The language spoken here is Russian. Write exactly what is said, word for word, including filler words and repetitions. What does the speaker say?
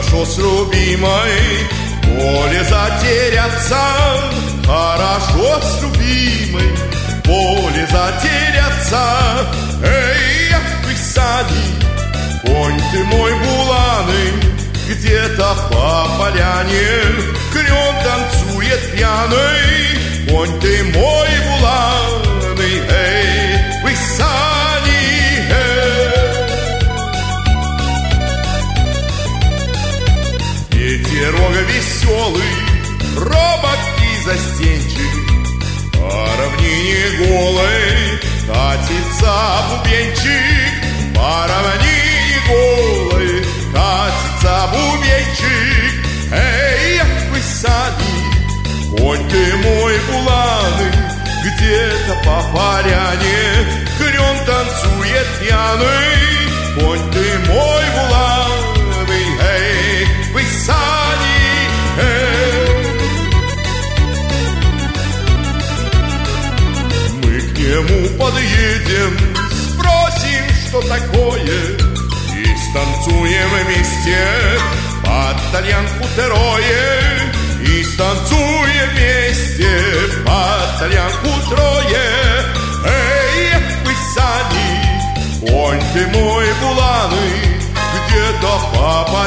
хорошо с любимой, поле затеряться, хорошо с любимой, поле затеряться. Эй, вы сани, конь ты мой буланый, где-то по поляне клен танцует пьяный. Конь ты мой буланый, эй, вы сани, эй. Ветерок веселый, робок и застенчив, по равнине голой катится бубенчик, по равнине голой катится бубенчик. Эй, вы сани, конь ты мой буланый, где-то по поляне клен танцует пьяный. Конь ты мой буланый, эй, вы сани, эй. Мы к нему подъедем, спросим, что такое, и станцуем вместе под тальянку трое, и станцуем вместе под тальянку трое. Эй, вы сани, конь ты мой буланый, где-то по